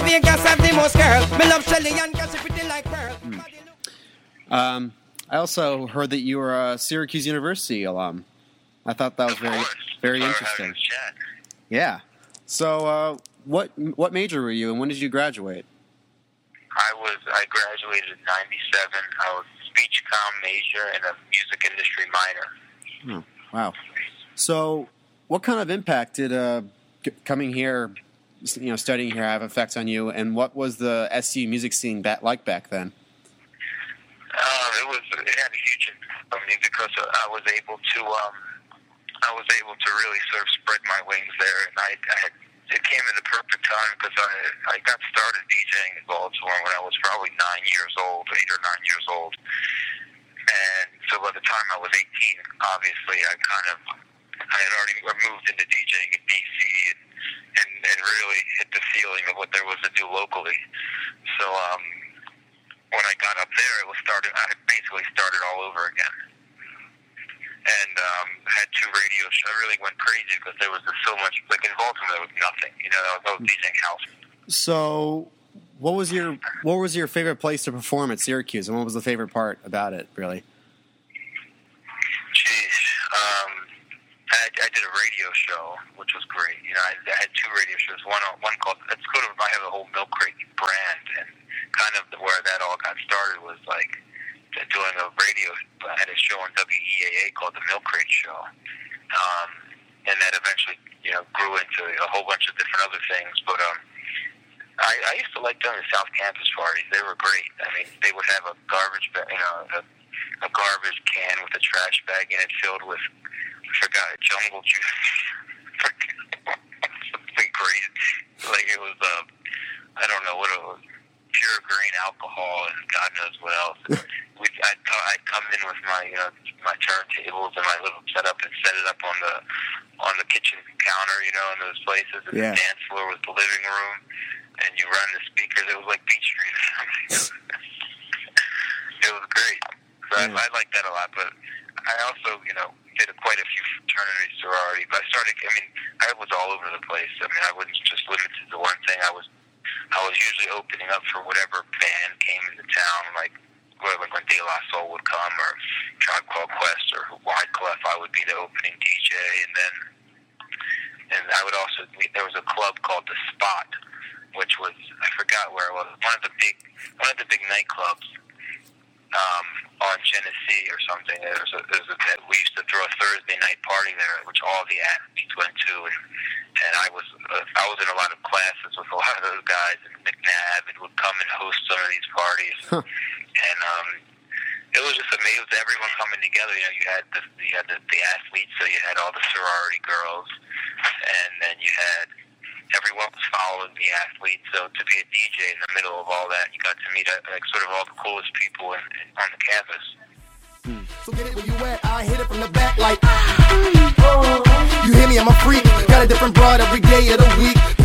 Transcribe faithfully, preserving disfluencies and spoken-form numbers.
Vegas have the most girl. Me love Shelly and Cassie pretty like Pearl. Hmm. Um, I also heard that you were a Syracuse University alum. I thought that was of very, course. very That's why we're interesting. having this chat. Yeah. So, uh, what what major were you, and when did you graduate? I was I graduated in ninety-seven. I was speech comm major and a music industry minor. Oh, wow. So, what kind of impact did uh, c- coming here, you know, studying here have effects on you, and what was the S U music scene back, like back then? Um, it was it had a huge impact on me because I was able to um, I was able to really sort of spread my wings there, and I, I had, it came at the perfect time because I I got started DJing in Baltimore when I was probably nine years old, eight or nine years old, and so by the time I was eighteen, obviously I kind of I had already moved into DJing in D C and and, and really hit the ceiling of what there was to do locally. So um, when I got up there, it was started. I basically started all over again. And um, had two radio shows. I really went crazy because there was just so much. Like in Baltimore, there was nothing. You know, I was DJing house. So, what was your what was your favorite place to perform at Syracuse, and what was the favorite part about it, really? Jeez, um, I, I did a radio show, which was great. You know, I, I had two radio shows. One one called it's called I have a whole Milk Crate brand, and kind of where that all got started was like doing a radio. I had a show on W E A A called the Milk Crate Show, um, and that eventually, you know, grew into a whole bunch of different other things. But um, I, I used to like doing the South Campus parties. They were great. I mean, they would have a garbage, ba- you know, a, a garbage can with a trash bag in it filled with, I forgot, jungle juice. Something crazy. Like it was, uh, I don't know what it was. Pure grain alcohol and God knows what else. we, I'd, I'd come in with my, you know, my turntables and my little setup and set it up on the on the kitchen counter, you know, in those places. And Yeah. the dance floor was the living room, and you run the speakers. It was like Beach Street or something. It was great. So Yeah. I, I liked that a lot. But I also, you know, did a, quite a few fraternity sorority. But I started. I mean, I was all over the place. I mean, I wasn't just limited to one thing. I was. I was usually opening up for whatever band came into town, like like when De La Soul would come, or Tribe Called Quest, or Wyclef. I would be the opening D J, and then and I would also. There was a club called The Spot, which was I forgot where it was. One of the big one of the big nightclubs um, on Genesee or something. There was a, there was a, we used to throw a Thursday night party there, which all the athletes went to, and and I was uh, I was in a lot of classes with a lot of those guys, and McNabb would come and host some of these parties, Huh. and um, it was just amazing. It was everyone coming together. You know, you had the you had the, the athletes, so you had all the sorority girls, and then you had everyone was following the athletes. So to be a D J in the middle of all that, you got to meet uh, like sort of all the coolest people in, in, on the campus. So get it where you at, I hit it from the back like you hear me, I'm a freak. Got a different broad every day of the week.